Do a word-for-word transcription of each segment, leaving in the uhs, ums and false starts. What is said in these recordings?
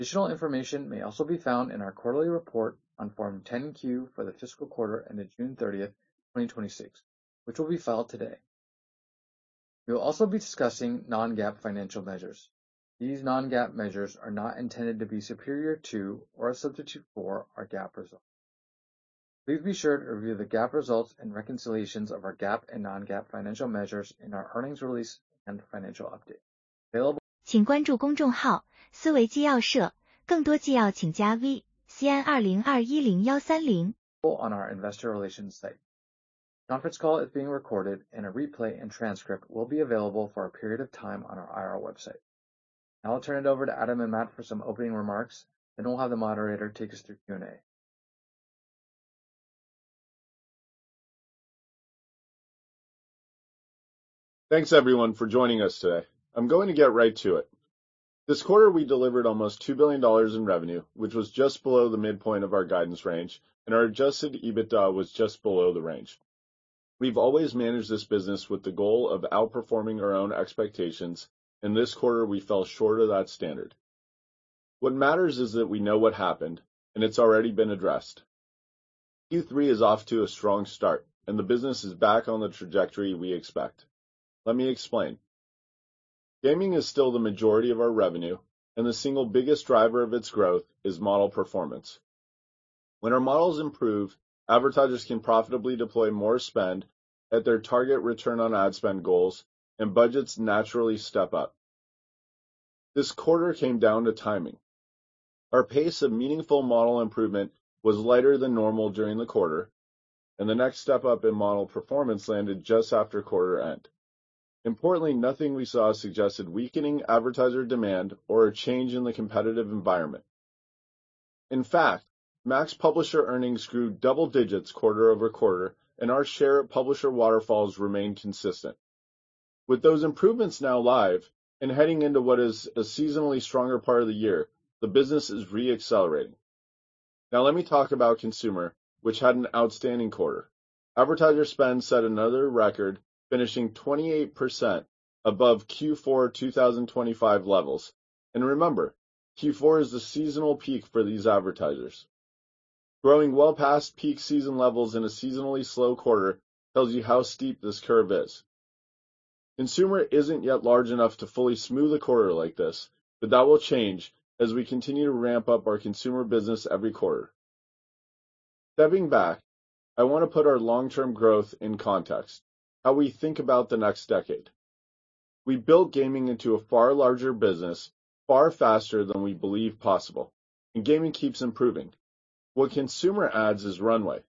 Additional information may also be found in our quarterly report on Form ten Q for the fiscal quarter ended June thirtieth, twenty twenty-six, which will be filed today. We will also be discussing non-GAAP financial measures. These non-GAAP measures are not intended to be superior to or a substitute for our GAAP results. Please be sure to review the GAAP results and reconciliations of our GAAP and non-GAAP financial measures in our earnings release and financial update. Available. 请关注公众号思维纪要社，更多纪要请加 V C N 二零二一零一三零 on our investor relations site. The conference call is being recorded and a replay and transcript will be available for a period of time on our I R website. Now I'll turn it over to Adam and Matt for some opening remarks, then we'll have the moderator take us through Q and A. Thanks everyone for joining us today. I'm going to get right to it. This quarter we delivered almost two billion dollars in revenue, which was just below the midpoint of our guidance range, and our adjusted EBITDA was just below the range. We've always managed this business with the goal of outperforming our own expectations, and this quarter we fell short of that standard. What matters is that we know what happened, and it's already been addressed. Q three is off to a strong start, and the business is back on the trajectory we expect. Let me explain. Gaming is still the majority of our revenue, and the single biggest driver of its growth is model performance. When our models improve, advertisers can profitably deploy more spend at their target return on ad spend goals, and budgets naturally step up. This quarter came down to timing. Our pace of meaningful model improvement was lighter than normal during the quarter, and the next step up in model performance landed just after quarter end. Importantly, nothing we saw suggested weakening advertiser demand or a change in the competitive environment. In fact, Max publisher earnings grew double digits quarter over quarter, and our share of publisher waterfalls remained consistent. With those improvements now live, and heading into what is a seasonally stronger part of the year, the business is re-accelerating. Now let me talk about consumer, which had an outstanding quarter. Advertiser spend set another record, finishing twenty-eight percent above Q four two thousand twenty-five levels. And remember, Q four is the seasonal peak for these advertisers. Growing well past peak season levels in a seasonally slow quarter tells you how steep this curve is. Consumer isn't yet large enough to fully smooth a quarter like this, but that will change as we continue to ramp up our consumer business every quarter. Stepping back, I want to put our long-term growth in context. How we think about the next decade. We built gaming into a far larger business, far faster than we believe possible, and gaming keeps improving. What consumer adds is runway.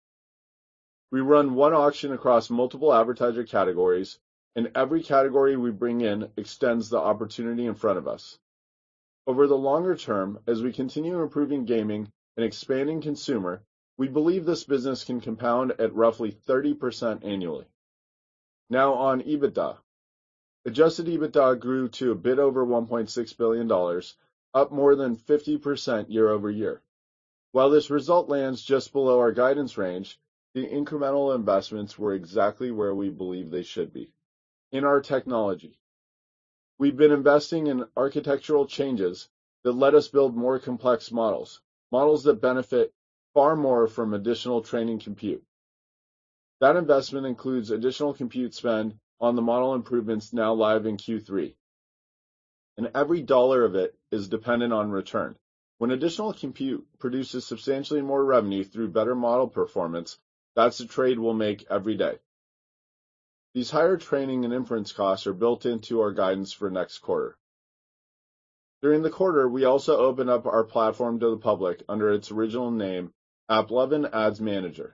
We run one auction across multiple advertiser categories, and every category we bring in extends the opportunity in front of us. Over the longer term, as we continue improving gaming and expanding consumer, we believe this business can compound at roughly thirty percent annually. Now on EBITDA. Adjusted EBITDA grew to a bit over one point six billion dollars, up more than fifty percent year over year. While this result lands just below our guidance range, the incremental investments were exactly where we believe they should be. In our technology. We've been investing in architectural changes that let us build more complex models, models that benefit far more from additional training compute. That investment includes additional compute spend on the model improvements now live in Q three. And every dollar of it is dependent on return. When additional compute produces substantially more revenue through better model performance, that's a trade we'll make every day. These higher training and inference costs are built into our guidance for next quarter. During the quarter, we also opened up our platform to the public under its original name, AppLovin Ads Manager.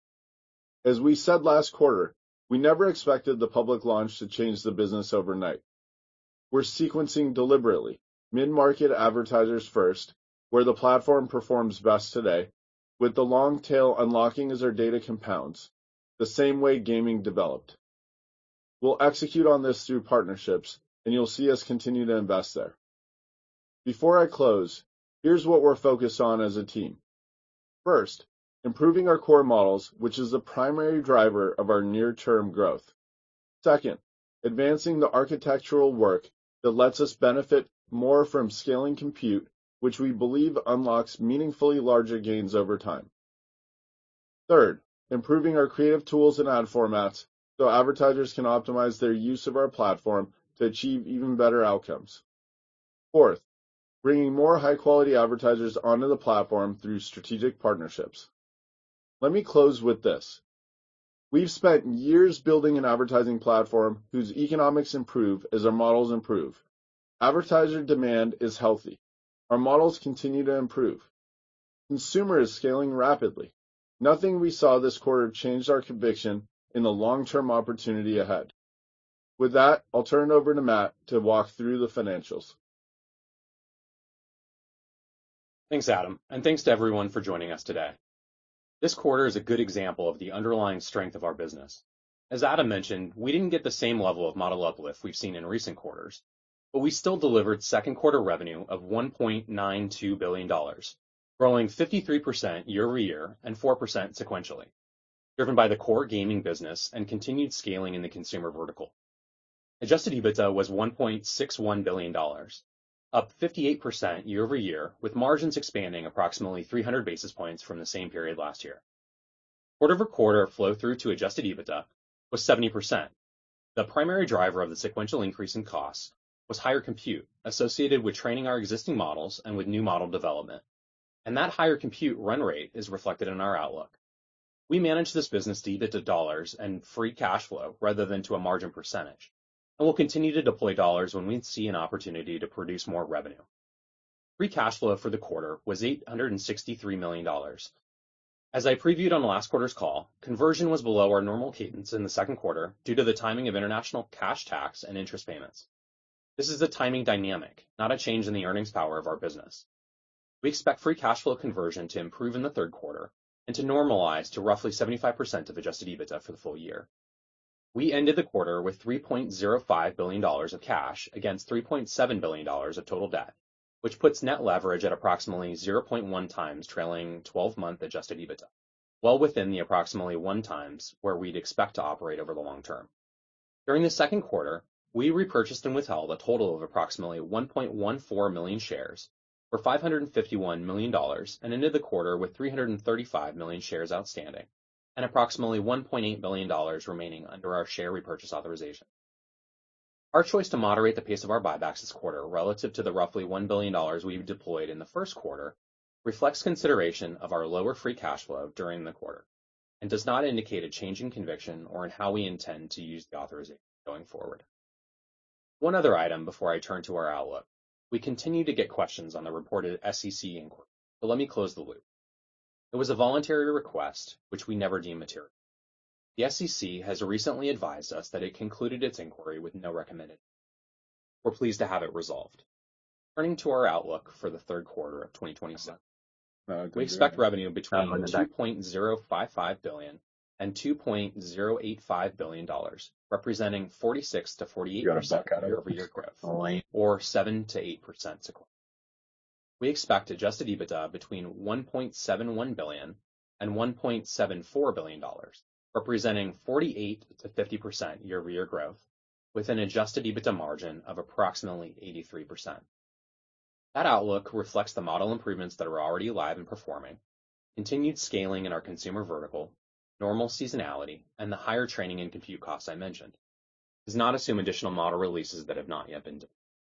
As we said last quarter, we never expected the public launch to change the business overnight. We're sequencing deliberately, mid-market advertisers first, where the platform performs best today, with the long tail unlocking as our data compounds, the same way gaming developed. We'll execute on this through partnerships, and you'll see us continue to invest there. Before I close, here's what we're focused on as a team. First, improving our core models, which is the primary driver of our near-term growth. Second, advancing the architectural work that lets us benefit more from scaling compute which we believe unlocks meaningfully larger gains over time. Third, improving our creative tools and ad formats so advertisers can optimize their use of our platform to achieve even better outcomes. Fourth, bringing more high-quality advertisers onto the platform through strategic partnerships. Let me close with this. We've spent years building an advertising platform whose economics improve as our models improve. Advertiser demand is healthy. Our models continue to improve. Consumer is scaling rapidly. Nothing we saw this quarter changed our conviction in the long-term opportunity ahead. With that, I'll turn it over to Matt to walk through the financials. Thanks, Adam, and thanks to everyone for joining us today. This quarter is a good example of the underlying strength of our business. As Adam mentioned, we didn't get the same level of model uplift we've seen in recent quarters, but we still delivered second quarter revenue of one point nine two billion dollars, growing fifty-three percent year over year and four percent sequentially, driven by the core gaming business and continued scaling in the consumer vertical. Adjusted EBITDA was one point six one billion dollars, up fifty-eight percent year over year, with margins expanding approximately three hundred basis points from the same period last year. Quarter over quarter flow through to adjusted EBITDA was seventy percent. The primary driver of the sequential increase in costs was higher compute associated with training our existing models and with new model development. And that higher compute run rate is reflected in our outlook. We manage this business to EBITDA dollars and free cash flow rather than to a margin percentage, and we'll continue to deploy dollars when we see an opportunity to produce more revenue. Free cash flow for the quarter was eight hundred sixty-three million dollars. As I previewed on last quarter's call, conversion was below our normal cadence in the second quarter due to the timing of international cash tax and interest payments. This is a timing dynamic, not a change in the earnings power of our business. We expect free cash flow conversion to improve in the third quarter and to normalize to roughly seventy-five percent of adjusted EBITDA for the full year. We ended the quarter with three point zero five billion dollars of cash against three point seven billion dollars of total debt, which puts net leverage at approximately zero point one times trailing twelve-month adjusted EBITDA, well within the approximately one times where we'd expect to operate over the long term. During the second quarter, we repurchased and withheld a total of approximately one point one four million shares for five hundred fifty-one million dollars and ended the quarter with three hundred thirty-five million shares outstanding and approximately one point eight billion dollars remaining under our share repurchase authorization. Our choice to moderate the pace of our buybacks this quarter relative to the roughly one billion dollars we deployed in the first quarter reflects consideration of our lower free cash flow during the quarter and does not indicate a change in conviction or in how we intend to use the authorization going forward. One other item before I turn to our outlook. We continue to get questions on the reported S E C inquiry, but let me close the loop. It was a voluntary request, which we never deem material. The S E C has recently advised us that it concluded its inquiry with no recommended. We're pleased to have it resolved. Turning to our outlook for the third quarter of twenty twenty-seven. Uh, we expect revenue between two point zero five five billion dollars and two point zero eight five billion dollars, representing forty-six to forty-eight percent year-over-year growth, or seven to eight percent sequentially. We expect adjusted EBITDA between one point seven one billion dollars and one point seven four billion dollars, representing forty-eight to fifty percent year-over-year growth, with an adjusted EBITDA margin of approximately eighty-three percent. That outlook reflects the model improvements that are already live and performing, continued scaling in our consumer vertical, normal seasonality, and the higher training and compute costs I mentioned. It does not assume additional model releases that have not yet been done.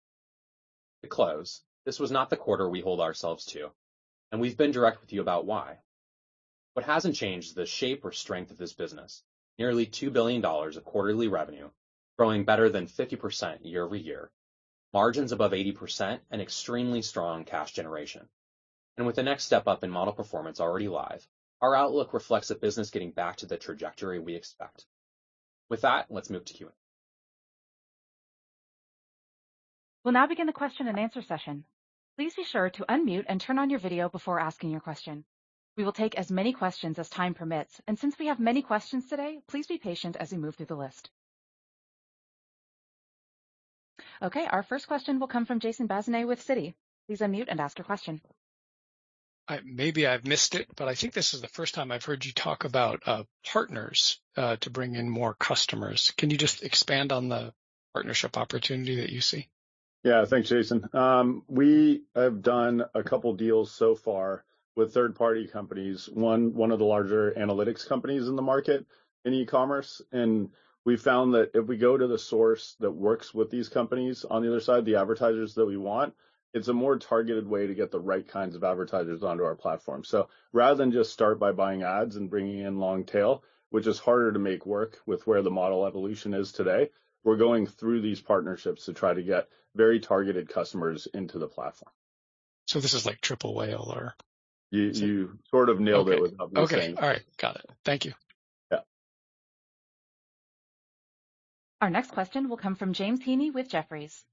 To close, this was not the quarter we hold ourselves to, and we've been direct with you about why. What hasn't changed is the shape or strength of this business, nearly two billion dollars of quarterly revenue, growing better than fifty percent year over year, margins above eighty percent, and extremely strong cash generation. And with the next step up in model performance already live, our outlook reflects a business getting back to the trajectory we expect. With that, let's move to Q and A. We'll now begin the question and answer session. Please be sure to unmute and turn on your video before asking your question. We will take as many questions as time permits, and since we have many questions today, please be patient as we move through the list. Okay, our first question will come from Jason Bazinet with Citi. Please unmute and ask your question. I, maybe I've missed it, but I think this is the first time I've heard you talk about uh, partners uh, to bring in more customers. Can you just expand on the partnership opportunity that you see? Yeah, thanks, Jason. Um, we have done a couple deals so far with third-party companies, one one of the larger analytics companies in the market in e-commerce, and we found that if we go to the source that works with these companies on the other side, the advertisers that we want, it's a more targeted way to get the right kinds of advertisers onto our platform. So rather than just start by buying ads and bringing in long tail, which is harder to make work with where the model evolution is today, we're going through these partnerships to try to get very targeted customers into the platform. So this is like Triple Whale or? You, you sort of nailed okay. it without me okay. saying. All right. Got it. Thank you. Yeah. Our next question will come from James Heaney with Jefferies.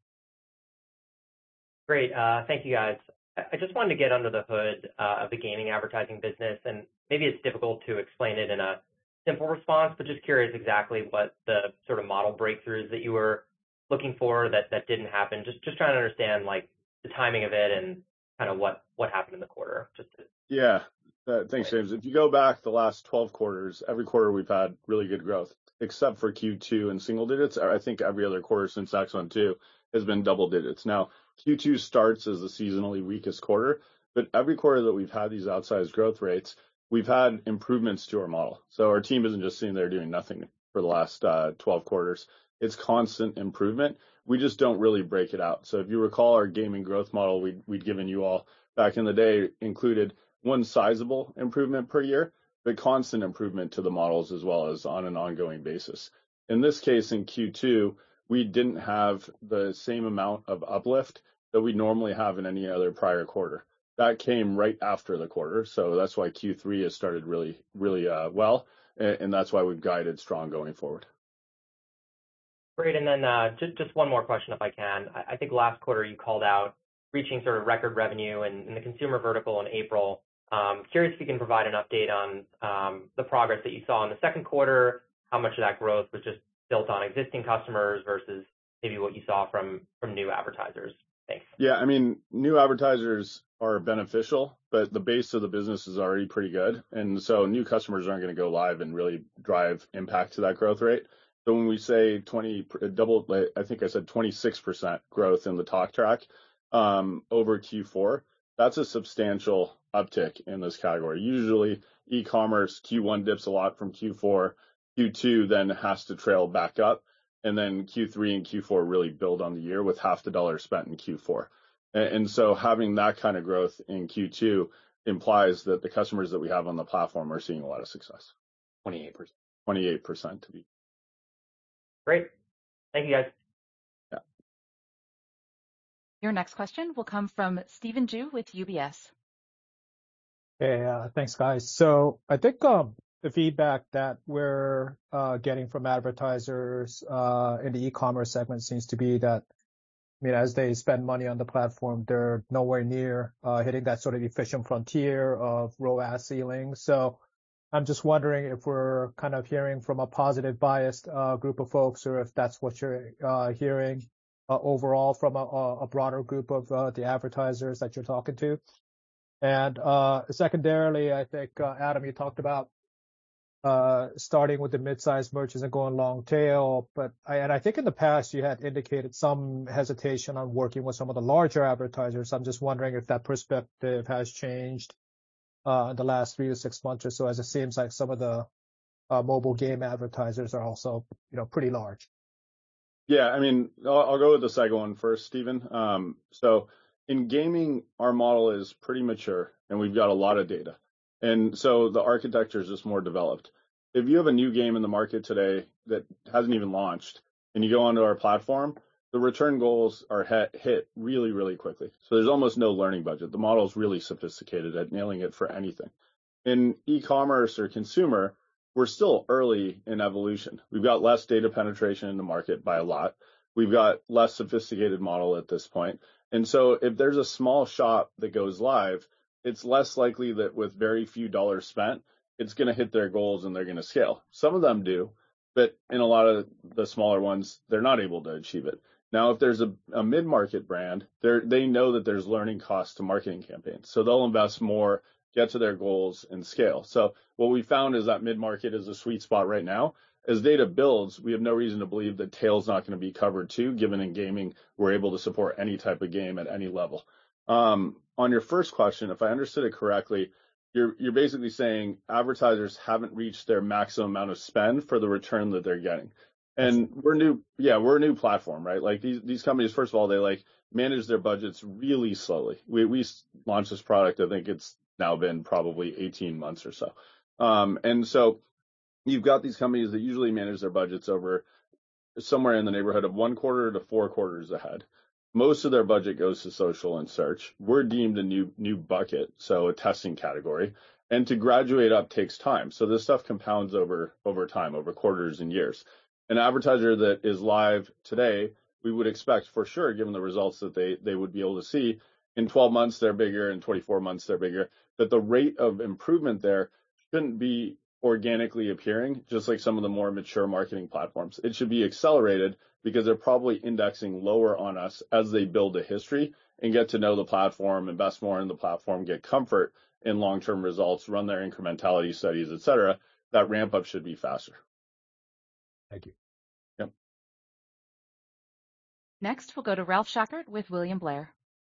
Great. Uh, thank you, guys. I just wanted to get under the hood uh, of the gaming advertising business, and maybe it's difficult to explain it in a simple response, but just curious exactly what the sort of model breakthroughs that you were looking for that, that didn't happen. Just just trying to understand like the timing of it and kind of what, what happened in the quarter. Just to... Yeah. Uh, thanks, James. If you go back the last twelve quarters, every quarter we've had really good growth, except for Q two and single digits. I think every other quarter since X one two has been double digits. Now, Q two starts as the seasonally weakest quarter, but every quarter that we've had these outsized growth rates, we've had improvements to our model. So our team isn't just sitting there doing nothing for the last uh, twelve quarters. It's constant improvement. We just don't really break it out. So if you recall, our gaming growth model we'd, we'd given you all back in the day included one sizable improvement per year, but constant improvement to the models as well as on an ongoing basis. In this case, in Q two, we didn't have the same amount of uplift that we normally have in any other prior quarter. That came right after the quarter, so that's why Q three has started really, really uh, well, and, and that's why we've guided strong going forward. Great, and then uh, just, just one more question if I can. I, I think last quarter you called out reaching sort of record revenue in, in the consumer vertical in April. Um, curious if you can provide an update on um, the progress that you saw in the second quarter, how much of that growth was just built on existing customers versus maybe what you saw from, from new advertisers. Thanks. Yeah, I mean, new advertisers are beneficial, but the base of the business is already pretty good. And so new customers aren't going to go live and really drive impact to that growth rate. So when we say twenty, double, I think I said twenty-six percent growth in the talk track um, over Q four, that's a substantial uptick in this category. Usually e-commerce Q one dips a lot from Q four, Q two then has to trail back up, and then Q three and Q four really build on the year with half the dollar spent in Q four. And so having that kind of growth in Q two implies that the customers that we have on the platform are seeing a lot of success. twenty-eight percent. twenty-eight percent to be. Great. Thank you, guys. Yeah. Your next question will come from Stephen Ju with U B S. Hey, uh, thanks, guys. So I think um, the feedback that we're uh, getting from advertisers uh, in the e-commerce segment seems to be that, I mean, as they spend money on the platform, they're nowhere near uh, hitting that sort of efficient frontier of R O A S ceiling. So I'm just wondering if we're kind of hearing from a positive biased uh, group of folks, or if that's what you're uh, hearing uh, overall from a, a broader group of uh, the advertisers that you're talking to. And uh, secondarily, I think, uh, Adam, you talked about uh, starting with the mid-sized merchants and going long tail. But I, and I think in the past you had indicated some hesitation on working with some of the larger advertisers. I'm just wondering if that perspective has changed uh, in the last three to six months or so, as it seems like some of the uh, mobile game advertisers are also, you know, pretty large. Yeah, I mean, I'll, I'll go with the second one first, Stephen. Um, so in gaming, our model is pretty mature and we've got a lot of data. And so the architecture is just more developed. If you have a new game in the market today that hasn't even launched and you go onto our platform, the return goals are hit, hit really, really quickly. So there's almost no learning budget. The model is really sophisticated at nailing it for anything. In e-commerce or consumer, we're still early in evolution. We've got less data penetration in the market by a lot. We've got less sophisticated model at this point. And so if there's a small shop that goes live, it's less likely that with very few dollars spent, it's going to hit their goals and they're going to scale. Some of them do, but in a lot of the smaller ones, they're not able to achieve it. Now, if there's a, a mid-market brand, they they know that there's learning costs to marketing campaigns. So they'll invest more, get to their goals, and scale. So what we found is that mid-market is a sweet spot right now. as data builds, we have no reason to believe that tail's not going to be covered too, given in gaming, we're able to support any type of game at any level. Um, on your first question, if I understood it correctly, you're, you're basically saying advertisers haven't reached their maximum amount of spend for the return that they're getting. And we're new, yeah, we're a new platform, right? Like these, these companies, first of all, they like manage their budgets really slowly. We, we launched this product, I think it's now been probably eighteen months or so. Um, and so you've got these companies that usually manage their budgets over somewhere in the neighborhood of one quarter to four quarters ahead. Most of their budget goes to social and search. We're deemed a new new bucket, so a testing category. And to graduate up takes time. So this stuff compounds over over time, over quarters and years. An advertiser that is live today, we would expect for sure, given the results that they they would be able to see, in twelve months they're bigger, in twenty-four months they're bigger. But the rate of improvement there shouldn't be organically appearing, just like some of the more mature marketing platforms. It should be accelerated because they're probably indexing lower on us as they build a history and get to know the platform, invest more in the platform, get comfort in long-term results, run their incrementality studies, et cetera. That ramp up should be faster. Thank you. Yep. Next, we'll go to Ralph Schackart with William Blair.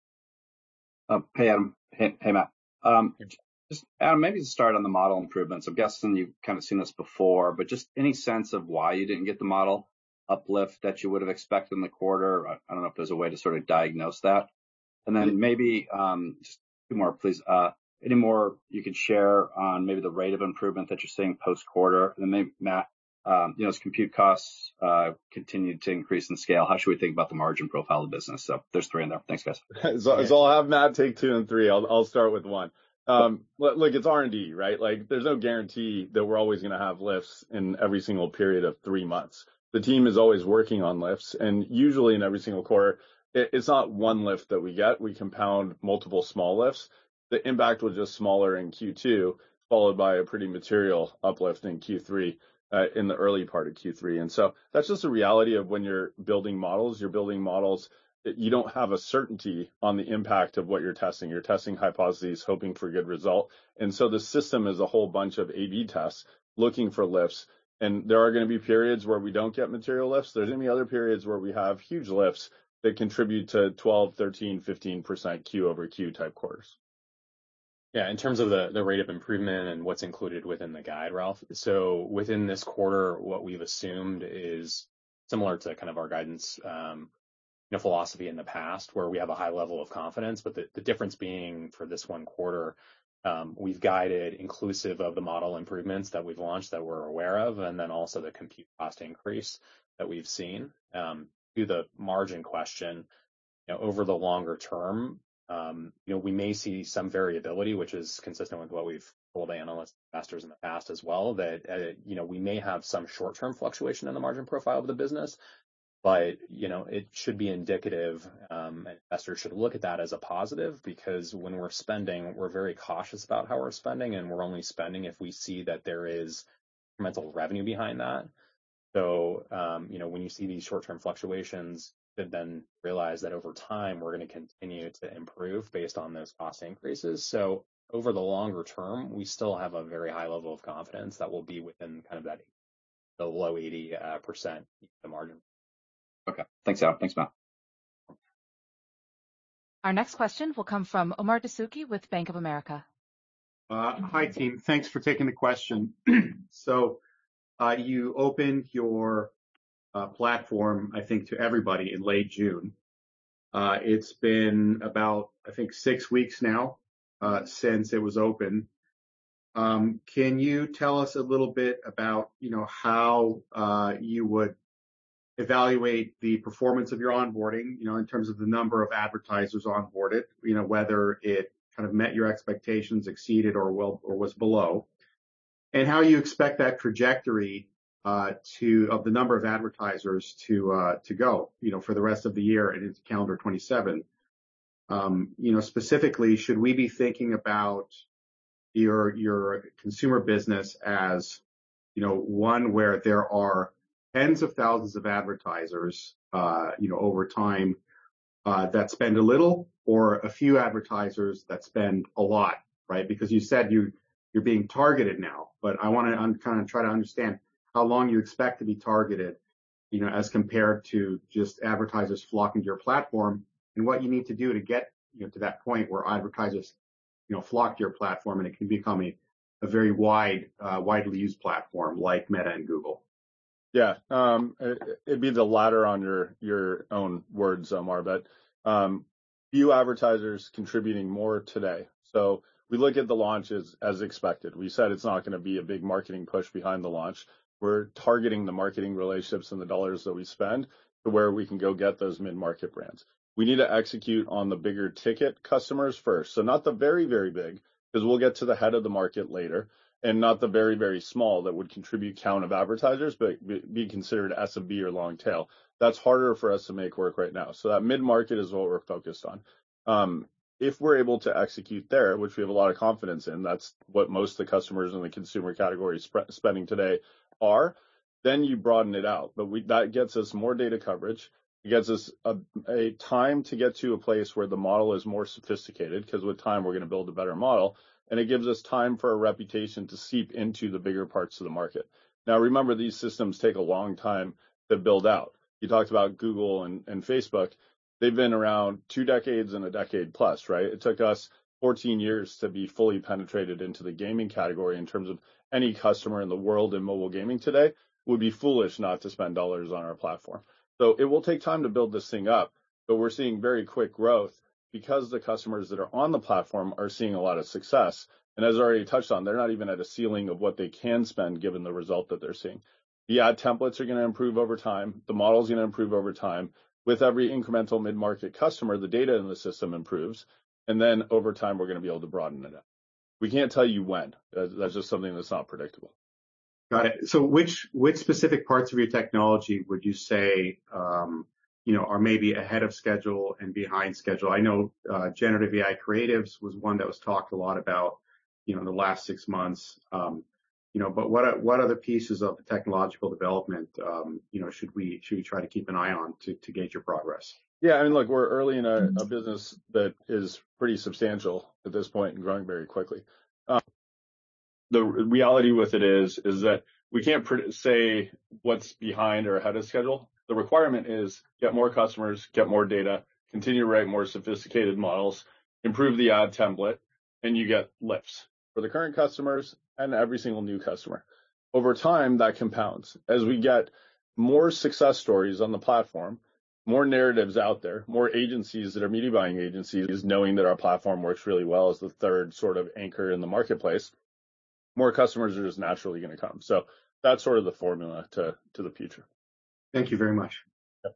Uh, hey, Adam. Hey, hey Matt. Um, just Adam, maybe to start on the model improvements. I'm guessing you've kind of seen this before, but just any sense of why you didn't get the model uplift that you would have expected in the quarter? I, I don't know if there's a way to sort of diagnose that. And then maybe um, just two more, please. Uh, any more you could share on maybe the rate of improvement that you're seeing post-quarter? And then maybe, Matt, um, you know, as compute costs uh, continue to increase in scale, how should we think about the margin profile of the business? So there's three in there. Thanks, guys. so, so I'll have Matt take two and three. I'll, I'll start with one. Um, look, it's R and D, right? Like there's no guarantee that we're always going to have lifts in every single period of three months. The team is always working on lifts, and usually in every single quarter, it, it's not one lift that we get. We compound multiple small lifts. The impact was just smaller in Q two, followed by a pretty material uplift in Q three, uh, in the early part of Q three. And so that's just the reality of when you're building models. You're building models that you don't have a certainty on the impact of what you're testing. You're testing hypotheses, hoping for good result. And so the system is a whole bunch of A B tests looking for lifts. And there are going to be periods where we don't get material lifts. There's going to be other periods where we have huge lifts that contribute to twelve, thirteen, fifteen percent Q over Q type quarters. Yeah, in terms of the, the rate of improvement and what's included within the guide, Ralph. So within this quarter, what we've assumed is similar to kind of our guidance um, you know, philosophy in the past, where we have a high level of confidence. But the, the difference being for this one quarter, Um, we've guided inclusive of the model improvements that we've launched that we're aware of, and then also the compute cost increase that we've seen. Um, to the margin question, you know, over the longer term, um, you know, we may see some variability, which is consistent with what we've told analysts, investors in the past as well, that, uh, you know, we may have some short-term fluctuation in the margin profile of the business. But, you know, it should be indicative, um, and investors should look at that as a positive, because when we're spending, we're very cautious about how we're spending, and we're only spending if we see that there is incremental revenue behind that. So, um, you know, when you see these short-term fluctuations, you then realize that over time, we're going to continue to improve based on those cost increases. So over the longer term, we still have a very high level of confidence that will be within kind of that the low eighty percent the margin. Okay. Thanks, Adam. Thanks, Matt. Our next question will come from Omar Dessouky with Bank of America. Uh, hi, team. Thanks for taking the question. so uh, you opened your uh, platform, I think, to everybody in late June. Uh, it's been about, I think, six weeks now uh, since it was open. Um, can you tell us a little bit about, you know, how uh, you would evaluate the performance of your onboarding, you know, in terms of the number of advertisers onboarded, you know, whether it kind of met your expectations, exceeded, or well, or was below, and how you expect that trajectory uh, to of the number of advertisers to uh, to go, you know, for the rest of the year and into calendar twenty-seven. Um, you know, specifically, should we be thinking about your your consumer business as, you know, one where there are tens of thousands of advertisers, uh, you know, over time uh, that spend a little, or a few advertisers that spend a lot, right? Because you said you you're being targeted now, but I want to un- kind of try to understand how long you expect to be targeted, you know, as compared to just advertisers flocking to your platform, and what you need to do to get, you know, to that point where advertisers, you know, flock to your platform and it can become a, a very wide, uh, widely used platform like Meta and Google. Yeah, um, it, it'd be the latter on your your own words, Omar, but um, few advertisers contributing more today. So we look at the launches as expected. We said it's not going to be a big marketing push behind the launch. We're targeting the marketing relationships and the dollars that we spend to where we can go get those mid-market brands. We need to execute on the bigger ticket customers first. So not the very, very big, because we'll get to the head of the market later, and not the very, very small that would contribute count of advertisers, but be considered S M B or long tail. That's harder for us to make work right now. So that mid-market is what we're focused on. Um, if we're able to execute there, which we have a lot of confidence in, that's what most of the customers in the consumer category sp- spending today are, then you broaden it out. But we, that gets us more data coverage. It gets us a, a time to get to a place where the model is more sophisticated, because with time, we're going to build a better model. And it gives us time for a reputation to seep into the bigger parts of the market. Now, remember, these systems take a long time to build out. You talked about Google and, and Facebook. They've been around two decades and a decade plus, right? It took us fourteen years to be fully penetrated into the gaming category in terms of any customer in the world in mobile gaming today would be foolish not to spend dollars on our platform. So it will take time to build this thing up, but we're seeing very quick growth because the customers that are on the platform are seeing a lot of success. And as I already touched on, they're not even at a ceiling of what they can spend given the result that they're seeing. The ad templates are going to improve over time. The model is going to improve over time. With every incremental mid-market customer, the data in the system improves. And then over time, we're going to be able to broaden it out. We can't tell you when. That's just something that's not predictable. Got it. So which which specific parts of your technology would you say, um, you know, are maybe ahead of schedule and behind schedule? I know uh, generative A I creatives was one that was talked a lot about, you know, in the last six months. Um, you know, but what what other pieces of the technological development, um, you know, should we should we try to keep an eye on to to gauge your progress? Yeah, I mean, look, we're early in a, a business that is pretty substantial at this point and growing very quickly. Um, the reality with it is, is that we can't pre- say what's behind or ahead of schedule. The requirement is get more customers, get more data, continue to write more sophisticated models, improve the ad template, and you get lifts for the current customers and every single new customer. Over time, that compounds. As we get more success stories on the platform, more narratives out there, more agencies that are media buying agencies knowing that our platform works really well as the third sort of anchor in the marketplace, more customers are just naturally going to come. So that's sort of the formula to, to the future. Thank you very much. Yep.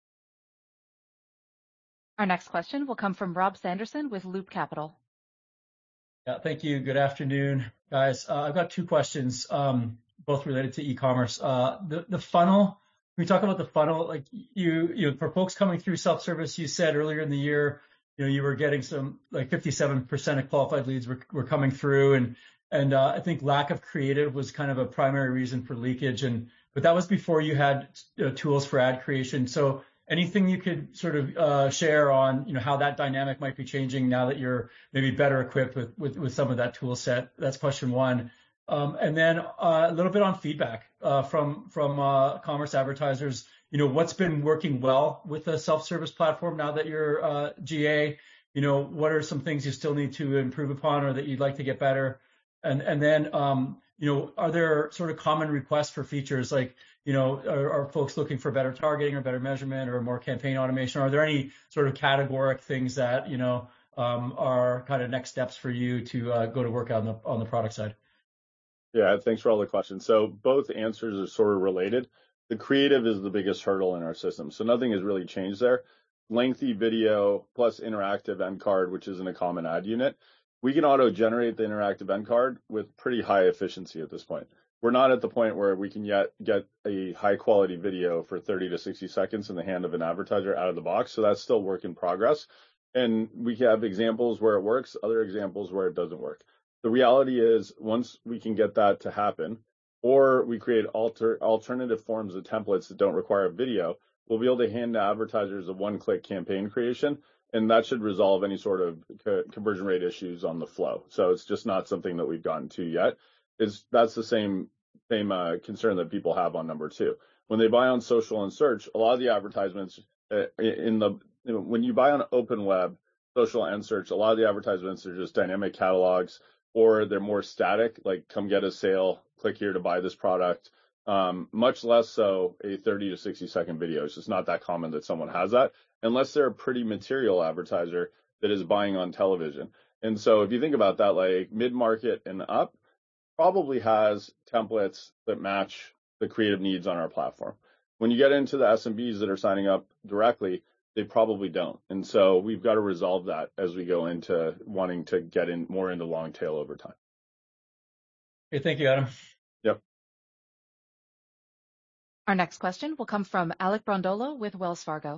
Our next question will come from Rob Sanderson with Loop Capital. Yeah, thank you. Good afternoon, guys. Uh, I've got two questions, um, both related to e-commerce. Uh, the, the funnel, when we talk about the funnel, like you, you know, for folks coming through self-service, you said earlier in the year, you know, you were getting some, like fifty-seven percent of qualified leads were, were coming through. And, and, uh, I think lack of creative was kind of a primary reason for leakage. And, but that was before you had uh, tools for ad creation. So anything you could sort of uh, share on, you know, how that dynamic might be changing now that you're maybe better equipped with, with, with some of that tool set? That's question one. Um, and then uh, a little bit on feedback uh, from, from uh, commerce advertisers. You know, what's been working well with the self-service platform now that you're uh, G A? You know, what are some things you still need to improve upon or that you'd like to get better? And, and then, um, you know, are there sort of common requests for features like, you know, are, are folks looking for better targeting or better measurement or more campaign automation? Are there any sort of categoric things that, you know, um, are kind of next steps for you to uh, go to work on the on the product side? Yeah, thanks for all the questions. So both answers are sort of related. The creative is the biggest hurdle in our system. So nothing has really changed there. Lengthy video plus interactive end card, which isn't a common ad unit. We can auto-generate the interactive end card with pretty high efficiency at this point. We're not at the point where we can yet get a high-quality video for thirty to sixty seconds in the hand of an advertiser out of the box, so that's still work in progress. And we have examples where it works, other examples where it doesn't work. The reality is once we can get that to happen, or we create alter, alternative forms of templates that don't require video, we'll be able to hand to advertisers a one-click campaign creation. And that should resolve any sort of co- conversion rate issues on the flow. So it's just not something that we've gotten to yet. It's, that's the same same uh, concern that people have on number two. When they buy on social and search, a lot of the advertisements uh, in the you know, when you buy on open web, social and search, a lot of the advertisements are just dynamic catalogs, or they're more static, like come get a sale, click here to buy this product. Um, much less so a thirty to sixty second video. It's just not that common that someone has that, unless they're a pretty material advertiser that is buying on television. And so if you think about that, like mid-market and up probably has templates that match the creative needs on our platform. When you get into the S M Bs that are signing up directly, they probably don't. And so we've got to resolve that as we go into wanting to get in more into long tail over time. Okay, thank you, Adam. Yep. Our next question will come from Alec Brondolo with Wells Fargo.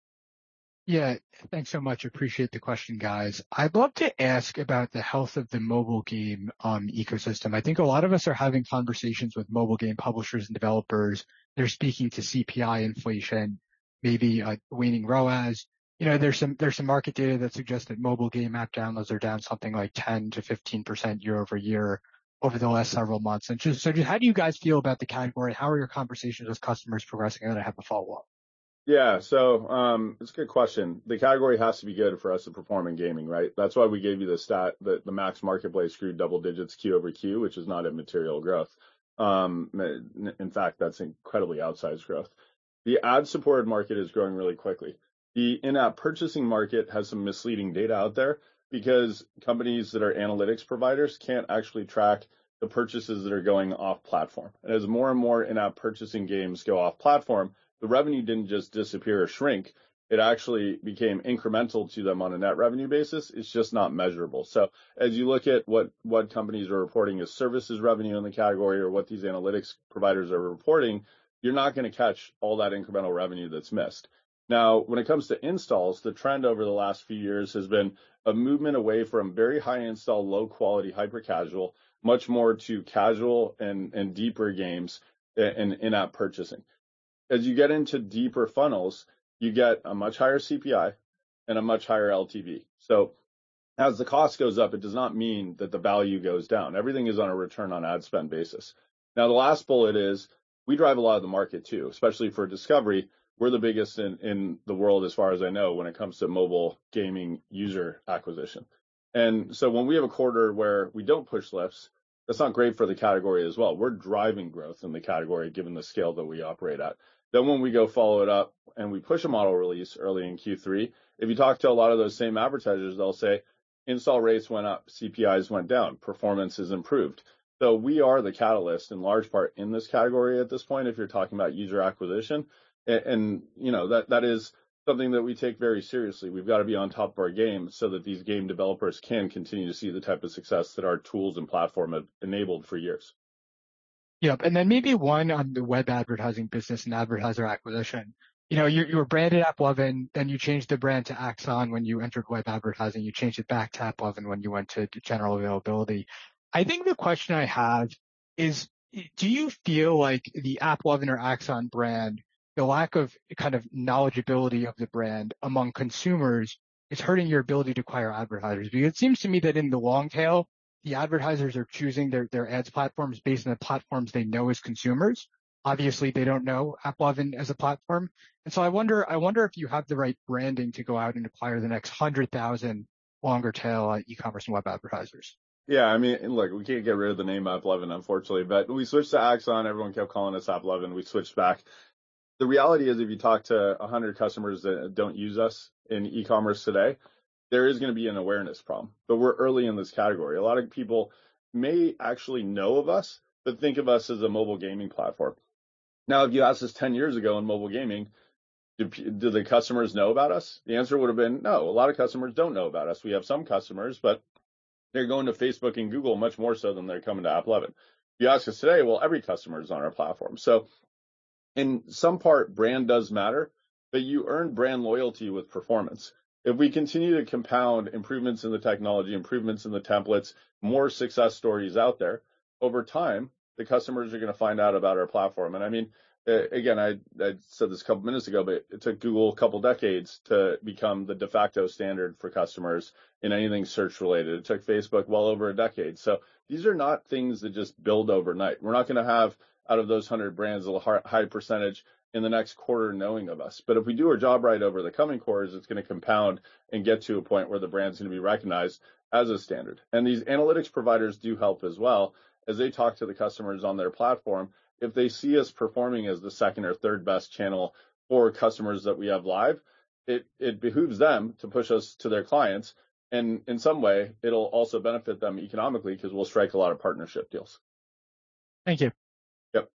Yeah, thanks so much. Appreciate the question, guys. I'd love to ask about the health of the mobile game um, ecosystem. I think a lot of us are having conversations with mobile game publishers and developers. They're speaking to C P I inflation, maybe uh, waning R O A S. You know, there's some there's some market data that suggests that mobile game app downloads are down something like ten to fifteen percent year over year over the last several months. And just so, just how do you guys feel about the category? How are your conversations with customers progressing? And then I have a follow up. Yeah, so um, it's a good question. The category has to be good for us to perform in gaming, right? That's why we gave you the stat that the Max Marketplace grew double digits Q over Q, which is not a material growth. Um, in fact, that's incredibly outsized growth. The ad-supported market is growing really quickly. The in-app purchasing market has some misleading data out there because companies that are analytics providers can't actually track the purchases that are going off-platform. And as more and more in-app purchasing games go off-platform, the revenue didn't just disappear or shrink. It actually became incremental to them on a net revenue basis. It's just not measurable. So as you look at what, what companies are reporting as services revenue in the category or what these analytics providers are reporting, you're not going to catch all that incremental revenue that's missed. Now, when it comes to installs, the trend over the last few years has been a movement away from very high install, low quality, hyper casual, much more to casual and, and deeper games and in-app purchasing. As you get into deeper funnels, you get a much higher C P I and a much higher L T V. So as the cost goes up, it does not mean that the value goes down. Everything is on a return on ad spend basis. Now, the last bullet is we drive a lot of the market too, especially for discovery. We're the biggest in, in the world, as far as I know, when it comes to mobile gaming user acquisition. And so when we have a quarter where we don't push lifts, that's not great for the category as well. We're driving growth in the category given the scale that we operate at. Then when we go follow it up and we push a model release early in Q three, if you talk to a lot of those same advertisers, they'll say install rates went up, C P Is went down, performance is improved. So we are the catalyst in large part in this category at this point, if you're talking about user acquisition. And, and you know, that, that is something that we take very seriously. We've got to be on top of our game so that these game developers can continue to see the type of success that our tools and platform have enabled for years. Yep. And then maybe one on the web advertising business and advertiser acquisition. You know, you, you were branded AppLovin, then you changed the brand to Axon when you entered web advertising. You changed it back to AppLovin when you went to general availability. I think the question I have is, do you feel like the AppLovin or Axon brand, the lack of kind of knowledgeability of the brand among consumers is hurting your ability to acquire advertisers? Because it seems to me that in the long tail, the advertisers are choosing their, their ads platforms based on the platforms they know as consumers. Obviously, they don't know AppLovin as a platform. And so I wonder, I wonder if you have the right branding to go out and acquire the next one hundred thousand longer tail uh, e-commerce and web advertisers. Yeah, I mean, look, we can't get rid of the name AppLovin, unfortunately, but we switched to Axon. Everyone kept calling us AppLovin. We switched back. The reality is if you talk to one hundred customers that don't use us in e-commerce today, there is going to be an awareness problem, but we're early in this category. A lot of people may actually know of us, but think of us as a mobile gaming platform. Now, if you asked us ten years ago in mobile gaming, do, do the customers know about us? The answer would have been no. A lot of customers don't know about us. We have some customers, but they're going to Facebook and Google much more so than they're coming to AppLovin. If you ask us today, well, every customer is on our platform. So in some part, brand does matter, but you earn brand loyalty with performance. If we continue to compound improvements in the technology, improvements in the templates, more success stories out there, over time, the customers are going to find out about our platform. And I mean, uh, again, I, I said this a couple minutes ago, but it took Google a couple decades to become the de facto standard for customers in anything search related. It took Facebook well over a decade. So these are not things that just build overnight. We're not going to have out of those one hundred brands a high percentage in the next quarter knowing of us. But if we do our job right over the coming quarters, it's going to compound and get to a point where the brand's going to be recognized as a standard. And these analytics providers do help as well as they talk to the customers on their platform. If they see us performing as the second or third best channel for customers that we have live, it, it behooves them to push us to their clients. And in some way, it'll also benefit them economically because we'll strike a lot of partnership deals. Thank you. Yep.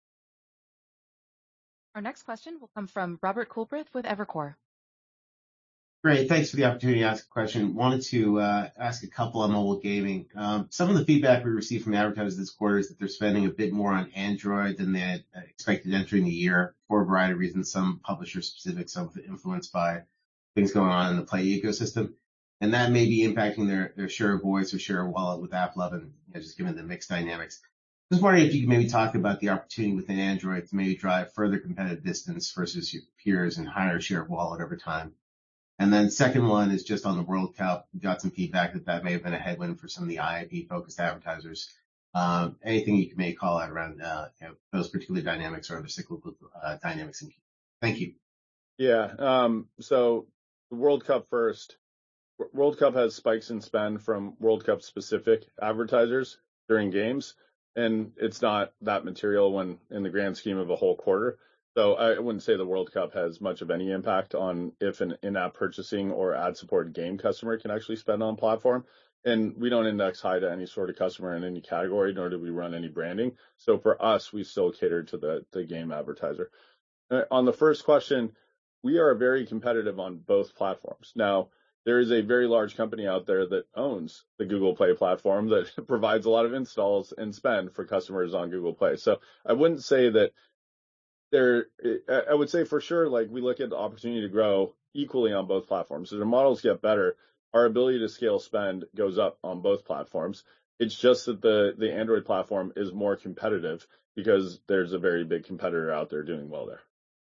Our next question will come from Robert Coolbrith with Evercore. Great. Thanks for the opportunity to ask a question. Wanted to uh, ask a couple on mobile gaming. Um, some of the feedback we received from advertisers this quarter is that they're spending a bit more on Android than they had expected entering the year for a variety of reasons, some publisher specific, some influenced by things going on in the Play ecosystem. And that may be impacting their, their share of voice or share of wallet with AppLovin, and you know, just given the mixed dynamics. Just wondering if you could maybe talk about the opportunity within Android to maybe drive further competitive distance versus your peers and higher share of wallet over time. And then second one is just on the World Cup. We got some feedback that that may have been a headwind for some of the I I P-focused advertisers. Um, anything you can maybe call out around uh, you know, those particular dynamics or other cyclical uh, dynamics? In Thank you. Yeah. Um, so the World Cup first. World Cup has spikes in spend from World Cup specific advertisers during games, and it's not that material when in the grand scheme of a whole quarter. So I wouldn't say the World Cup has much of any impact on if an in-app purchasing or ad-supported game customer can actually spend on platform. And we don't index high to any sort of customer in any category, nor do we run any branding. So for us, we still cater to the, the game advertiser. Uh, on the first question, we are very competitive on both platforms. Now, there is a very large company out there that owns the Google Play platform that provides a lot of installs and spend for customers on Google Play. So I wouldn't say that there, I would say for sure, like we look at the opportunity to grow equally on both platforms. As the models get better, our ability to scale spend goes up on both platforms. It's just that the, the Android platform is more competitive because there's a very big competitor out there doing well there.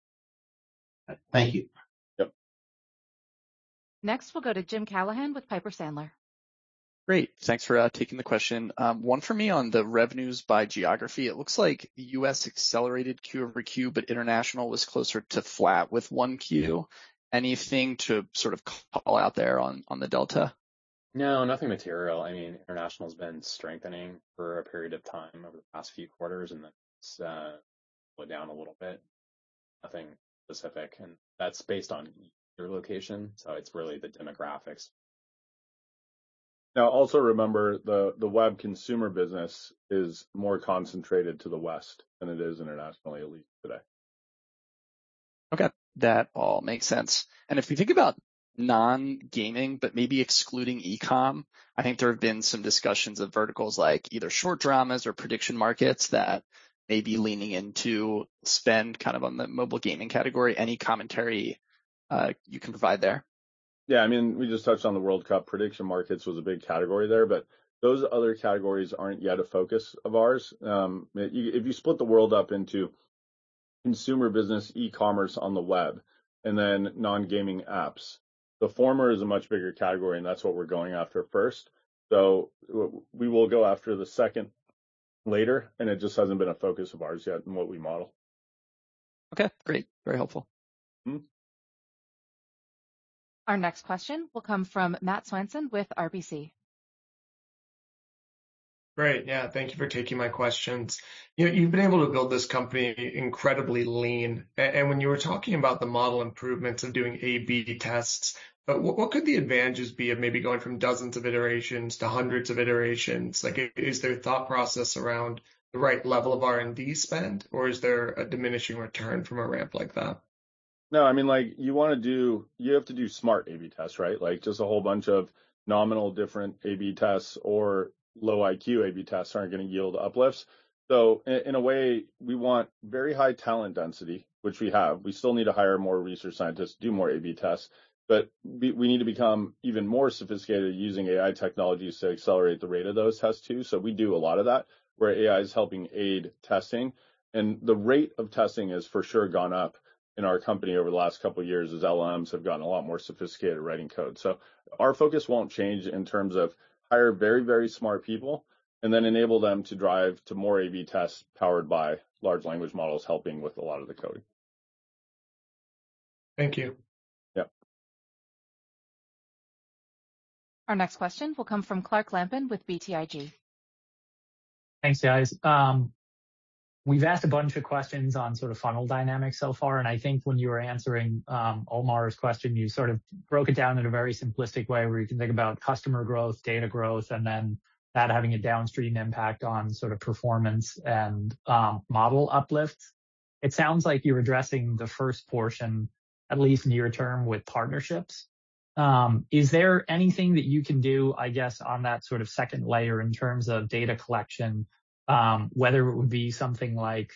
Thank you. Yep. Next, we'll go to Jim Callahan with Piper Sandler. Great. Thanks for uh, taking the question. Um, one for me on the revenues by geography. It looks like the U S accelerated Q over Q, but international was closer to flat with one Q. Anything to sort of call out there on, on the delta? No, nothing material. I mean, international's been strengthening for a period of time over the past few quarters, and then it's uh, slowed down a little bit. Nothing specific, and that's based on your location, so it's really the demographics. Now, also remember the, the web consumer business is more concentrated to the West than it is internationally, at least today. Okay, that all makes sense. And if we think about non-gaming, but maybe excluding e-com, I think there have been some discussions of verticals like either short dramas or prediction markets that may be leaning into spend kind of on the mobile gaming category. Any commentary uh, you can provide there? Yeah, I mean, we just touched on the World Cup. Prediction markets was a big category there, but those other categories aren't yet a focus of ours. Um, if you split the world up into consumer business, e-commerce on the web, and then non-gaming apps, the former is a much bigger category, and that's what we're going after first. So we will go after the second later, and it just hasn't been a focus of ours yet in what we model. Okay, great. Very helpful. Mm-hmm. Our next question will come from Matt Swanson with R B C. Great. Yeah. Thank you for taking my questions. You know, you've been able to build this company incredibly lean. And when you were talking about the model improvements of doing A B tests, but what could the advantages be of maybe going from dozens of iterations to hundreds of iterations? Like, is there thought process around the right level of R and D spend, or is there a diminishing return from a ramp like that? No, I mean, like you want to do, you have to do smart A B tests, right? Like just a whole bunch of nominal different A B tests or low I Q A B tests aren't going to yield uplifts. So in, in a way, we want very high talent density, which we have. We still need to hire more research scientists to do more A B tests, but we, we need to become even more sophisticated using A I technologies to accelerate the rate of those tests too. So we do a lot of that where A I is helping aid testing. And the rate of testing has for sure gone up in our company over the last couple of years as L L Ms have gotten a lot more sophisticated at writing code. So our focus won't change in terms of hire very, very smart people and then enable them to drive to more A B tests powered by large language models helping with a lot of the coding. Thank you. Yeah. Our next question will come from Clark Lampen with B T I G. Thanks, guys. Um, we've asked a bunch of questions on sort of funnel dynamics so far, and I think when you were answering um, Omar's question, you sort of broke it down in a very simplistic way where you can think about customer growth, data growth, and then that having a downstream impact on sort of performance and um, model uplift. It sounds like you're addressing the first portion, at least near term, with partnerships. Um, is there anything that you can do, I guess, on that sort of second layer in terms of data collection, um, whether it would be something like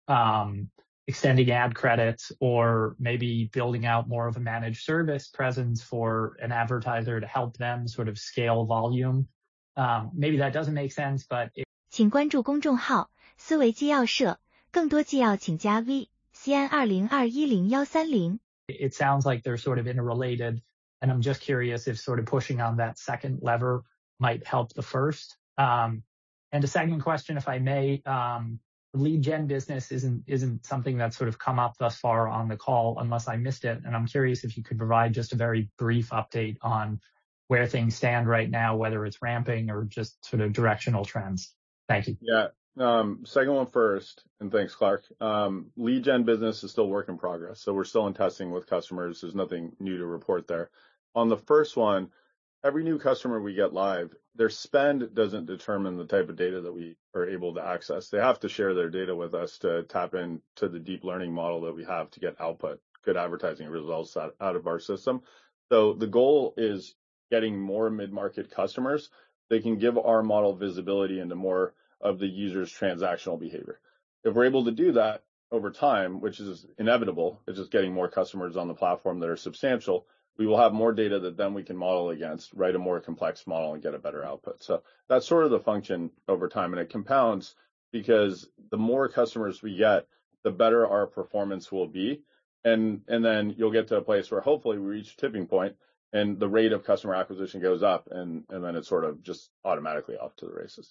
um, extending ad credits or maybe building out more of a managed service presence for an advertiser to help them sort of scale volume? Um, maybe that doesn't make sense, but it... 请关注公众号思维纪要社，更多纪要请加 V C N 二零二一零幺三零。 It sounds like they're sort of interrelated, and I'm just curious if sort of pushing on that second lever might help the first. Um, and a second question, if I may, um, the lead gen business isn't isn't something that's sort of come up thus far on the call, unless I missed it. And I'm curious if you could provide just a very brief update on where things stand right now, whether it's ramping or just sort of directional trends. Thank you. Yeah. Um, second one first, and thanks, Clark. Um, lead gen business is still work in progress, so we're still in testing with customers. There's nothing new to report there. On the first one, every new customer we get live, their spend doesn't determine the type of data that we are able to access. They have to share their data with us to tap into the deep learning model that we have to get output, good advertising results out, out of our system. So the goal is getting more mid-market customers. They can give our model visibility into more of the user's transactional behavior. If we're able to do that over time, which is inevitable, it's just getting more customers on the platform that are substantial, we will have more data that then we can model against, write a more complex model and get a better output. So that's sort of the function over time, and it compounds because the more customers we get, the better our performance will be. And, and then you'll get to a place where hopefully we reach a tipping point and the rate of customer acquisition goes up, and, and then it's sort of just automatically off to the races.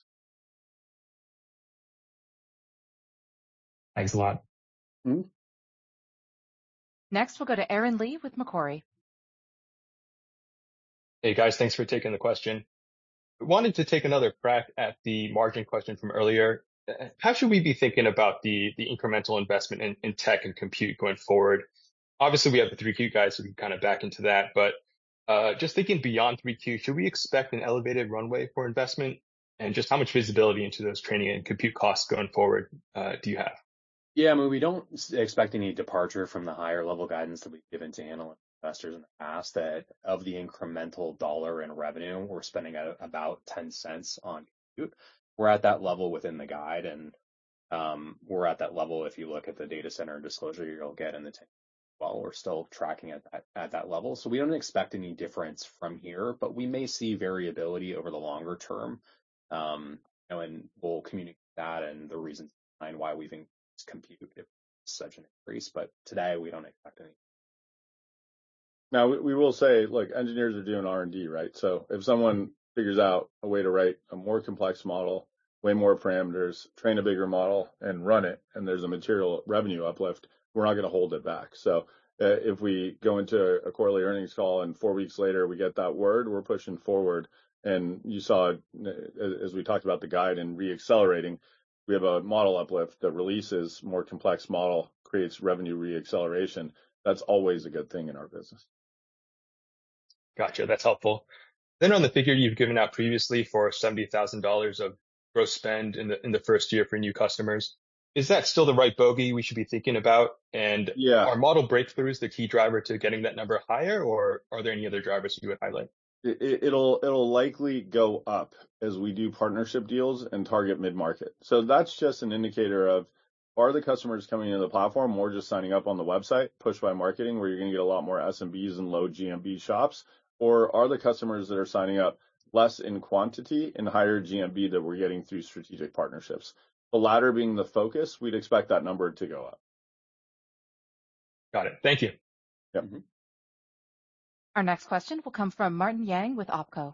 Thanks a lot. Mm-hmm. Next, we'll go to Aaron Lee with Macquarie. Hey guys, thanks for taking the question. I wanted to take another crack at the margin question from earlier. How should we be thinking about the, the incremental investment in, in tech and compute going forward? Obviously, we have the three Q guys, so we can kind of back into that, but uh, just thinking beyond three Q, should we expect an elevated runway for investment? And just how much visibility into those training and compute costs going forward uh, do you have? Yeah, I mean, we don't expect any departure from the higher level guidance that we've given to analysts investors in the past, that of the incremental dollar in revenue, we're spending at about ten cents on compute. We're at that level within the guide, and um, we're at that level if you look at the data center disclosure you'll get in the ten. Well, we're still tracking at that, at that level. So we don't expect any difference from here, but we may see variability over the longer term. Um, you know, and we'll communicate that and the reasons behind why we've increased compute if it's such an increase. But today we don't expect any. Now, we, we will say, look, engineers are doing R and D, right? So if someone figures out a way to write a more complex model, way more parameters, train a bigger model, and run it, and there's a material revenue uplift, we're not going to hold it back. So uh, if we go into a quarterly earnings call and four weeks later we get that word, we're pushing forward. And you saw, as we talked about the guide and re-accelerating, we have a model uplift that releases more complex model, creates revenue re-acceleration. That's always a good thing in our business. Gotcha. That's helpful. Then on the figure you've given out previously for seventy thousand dollars of gross spend in the in the first year for new customers, is that still the right bogey we should be thinking about? And yeah. Are model breakthroughs the key driver to getting that number higher, or are there any other drivers you would highlight? It, it'll it'll likely go up as we do partnership deals and target mid-market. So that's just an indicator of, are the customers coming into the platform more just signing up on the website, push by marketing, where you're going to get a lot more S M Bs and low G M B shops? Or are the customers that are signing up less in quantity and higher G M B that we're getting through strategic partnerships? the latter being the focus, we'd expect that number to go up. Got it. Thank you. Yep. Mm-hmm. Our next question will come from Martin Yang with Opco.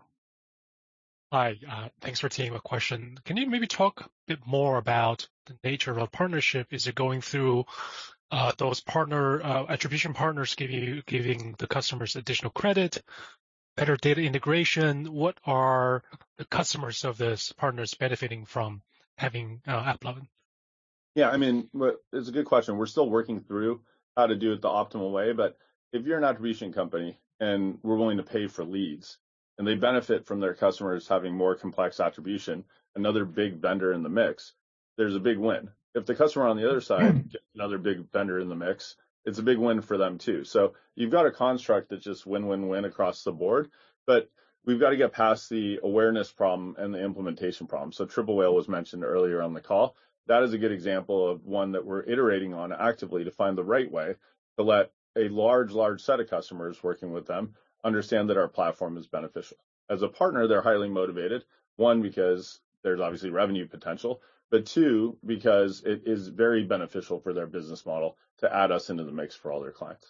Hi, uh, thanks for taking my question. Can you maybe talk a bit more about the nature of a partnership? Is it going through uh, those partner uh, attribution partners giving giving the customers additional credit, better data integration? What are the customers of this partners benefiting from having uh, AppLovin? Yeah, I mean, it's a good question. We're still working through how to do it the optimal way, but if you're an attribution company and we're willing to pay for leads, and they benefit from their customers having more complex attribution, another big vendor in the mix, there's a big win. If the customer on the other side gets another big vendor in the mix, it's a big win for them too. So you've got a construct that's just win-win-win across the board, but we've got to get past the awareness problem and the implementation problem. So Triple Whale was mentioned earlier on the call. That is a good example of one that we're iterating on actively to find the right way to let a large, large set of customers working with them understand that our platform is beneficial. As a partner, they're highly motivated. One, because there's obviously revenue potential, but two, because it is very beneficial for their business model to add us into the mix for all their clients.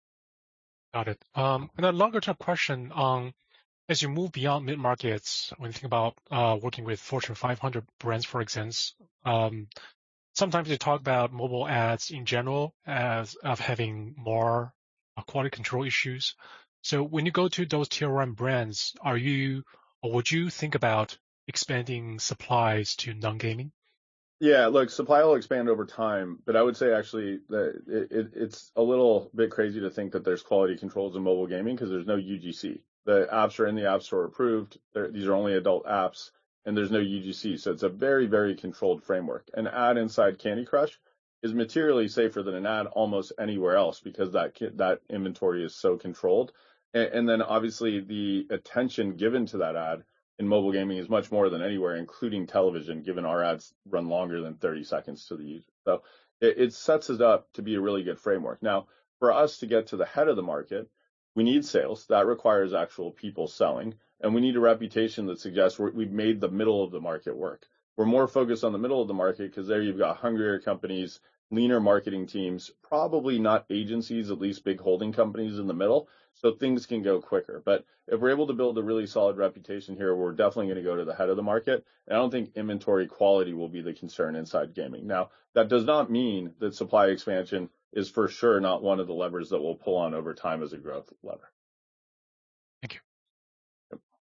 Got it. Um, and a longer term question on, as you move beyond mid-markets, when you think about uh, working with Fortune five hundred brands, for instance, um, sometimes they talk about mobile ads in general as of having more uh, quality control issues. So when you go to those tier one brands, are you, or would you think about expanding supplies to non-gaming? Yeah, look, supply will expand over time, but I would say actually that it, it, it's a little bit crazy to think that there's quality controls in mobile gaming because there's no U G C. The apps are in the App Store approved. They're, these are only adult apps, and there's no U G C. So it's a very, very controlled framework. An ad inside Candy Crush is materially safer than an ad almost anywhere else because that that inventory is so controlled. And, and then obviously the attention given to that ad in mobile gaming is much more than anywhere, including television, given our ads run longer than thirty seconds to the user. So it, it sets us up to be a really good framework. Now, for us to get to the head of the market, we need sales. That requires actual people selling. And we need a reputation that suggests we're, we've made the middle of the market work. We're more focused on the middle of the market because there you've got hungrier companies, leaner marketing teams, probably not agencies, at least big holding companies in the middle. So things can go quicker. But if we're able to build a really solid reputation here, we're definitely going to go to the head of the market. And I don't think inventory quality will be the concern inside gaming. Now, that does not mean that supply expansion is for sure not one of the levers that we'll pull on over time as a growth lever. Thank you. Yep.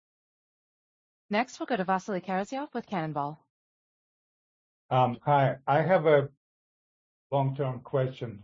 Next, we'll go to Vasily Karasyov with Cannonball. Um, hi, I have a long-term question,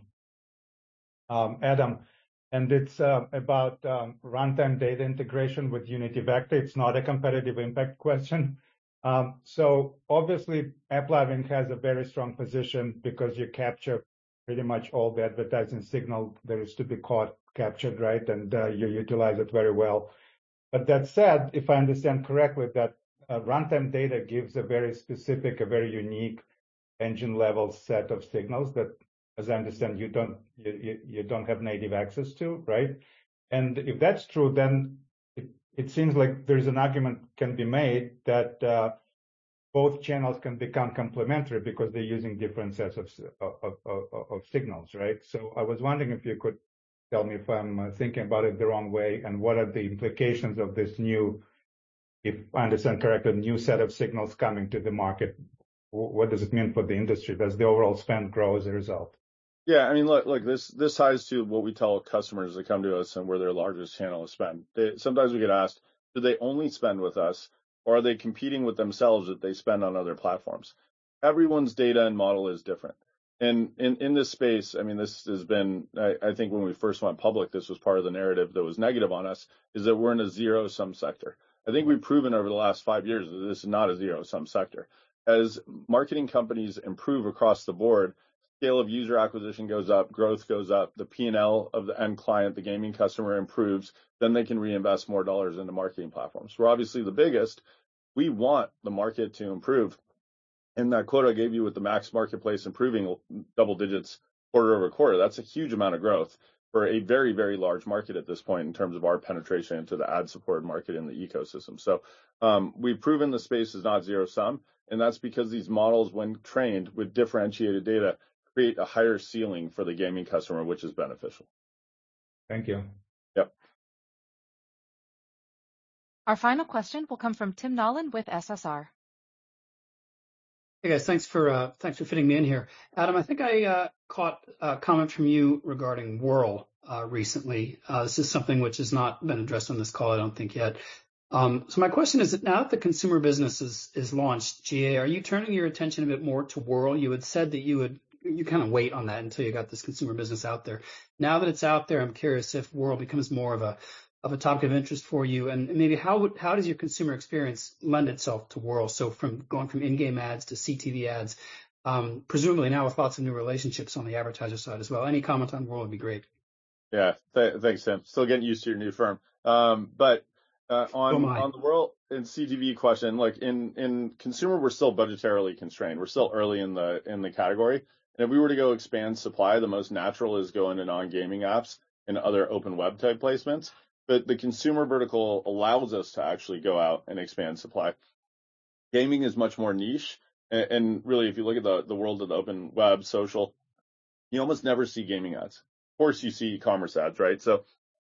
um, Adam, and it's uh, about um, runtime data integration with Unity Vector. It's not a competitive impact question. Um, so obviously, AppLovin has a very strong position because you capture pretty much all the advertising signal there is to be caught, captured, right? And uh, you utilize it very well. But that said, if I understand correctly, that uh, runtime data gives a very specific, a very unique engine level set of signals that, as I understand, you don't you, you don't have native access to, right? And if that's true, then it, it seems like there's an argument can be made that uh, both channels can become complementary because they're using different sets of, of, of, of signals, right? So I was wondering if you could tell me if I'm thinking about it the wrong way and what are the implications of this new, if I understand correctly, new set of signals coming to the market. What does it mean for the industry? Does the overall spend grow as a result? Yeah, I mean, look, look, this this ties to what we tell customers that come to us and where their largest channel is spend. They, sometimes we get asked, do they only spend with us, or are they competing with themselves that they spend on other platforms? Everyone's data and model is different. And in, in this space, I mean, this has been, I, I think when we first went public, this was part of the narrative that was negative on us, is that we're in a zero-sum sector. I think we've proven over the last five years that this is not a zero-sum sector. As marketing companies improve across the board, scale of user acquisition goes up, growth goes up, the P and L of the end client, the gaming customer improves, then they can reinvest more dollars into marketing platforms. We're obviously the biggest. We want the market to improve. And that quote I gave you with the Max Marketplace improving double digits quarter over quarter, that's a huge amount of growth. for a very, very large market at this point in terms of our penetration into the ad-supported market in the ecosystem. So um, we've proven the space is not zero-sum, and that's because these models, when trained with differentiated data, create a higher ceiling for the gaming customer, which is beneficial. Thank you. Yep. Our final question will come from Tim Nollen with S S R. Hey guys, thanks for uh, thanks for fitting me in here. Adam, I think I uh, caught a comment from you regarding Whirl uh, recently. Uh, this is something which has not been addressed on this call, I don't think yet. Um, so my question is that now that the consumer business is is launched, G A, are you turning your attention a bit more to Whirl? You had said that you would you kind of wait on that until you got this consumer business out there. Now that it's out there, I'm curious if Whirl becomes more of a of a topic of interest for you, and maybe how would, how does your consumer experience lend itself to Whirl? So from going from in-game ads to C T V ads, um, presumably now with lots of new relationships on the advertiser side as well. Any comment on Whirl would be great. Yeah, th- thanks, Tim. Still getting used to your new firm. Um, but uh, on on the Whirl and C T V question, look, in in consumer, we're still budgetarily constrained. We're still early in the in the category, and if we were to go expand supply, the most natural is go into non-gaming apps and other open web type placements. But the consumer vertical allows us to actually go out and expand supply. Gaming is much more niche. And, and really, if you look at the, the world of the open web, social, you almost never see gaming ads. Of course, you see e-commerce ads, right? So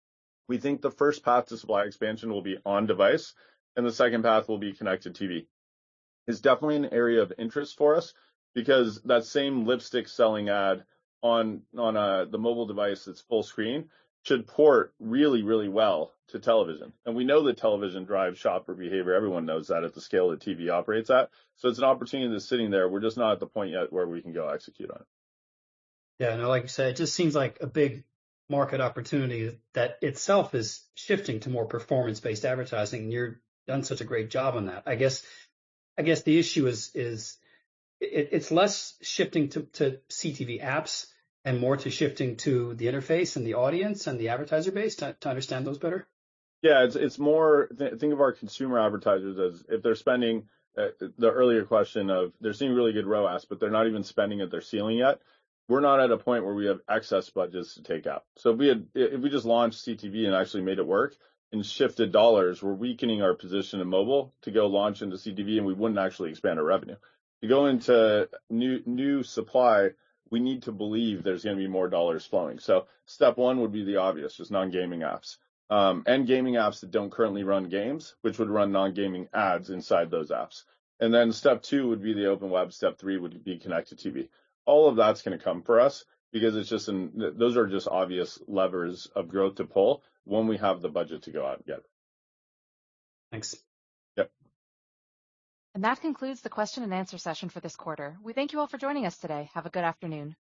we think the first path to supply expansion will be on device, and the second path will be connected T V. It's definitely an area of interest for us because that same lipstick selling ad on, on a, the mobile device that's full screen should port really, really well to television. And we know that television drives shopper behavior. Everyone knows that at the scale that T V operates at. So it's an opportunity that's sitting there. We're just not at the point yet where we can go execute on it. Yeah, no, like you said, it just seems like a big market opportunity that itself is shifting to more performance-based advertising. And you've done such a great job on that. I guess, I guess the issue is, is it, it's less shifting to, to C T V apps and more to shifting to the interface and the audience and the advertiser base to, to understand those better? Yeah, it's it's more, th- think of our consumer advertisers as if they're spending, uh, the earlier question of they're seeing really good R O A S, but they're not even spending at their ceiling yet. We're not at a point where we have excess budgets to take out. So if we had, if we just launched C T V and actually made it work and shifted dollars, we're weakening our position in mobile to go launch into C T V, and we wouldn't actually expand our revenue. To go into new new supply, we need to believe there's going to be more dollars flowing. So step one would be the obvious, just non-gaming apps, um, and gaming apps that don't currently run games, which would run non-gaming ads inside those apps. And then step two would be the open web. Step three would be connected T V. All of that's going to come for us because it's just an, those are just obvious levers of growth to pull when we have the budget to go out and get it. Thanks. Yep. And that concludes the question and answer session for this quarter. We thank you all for joining us today. Have a good afternoon.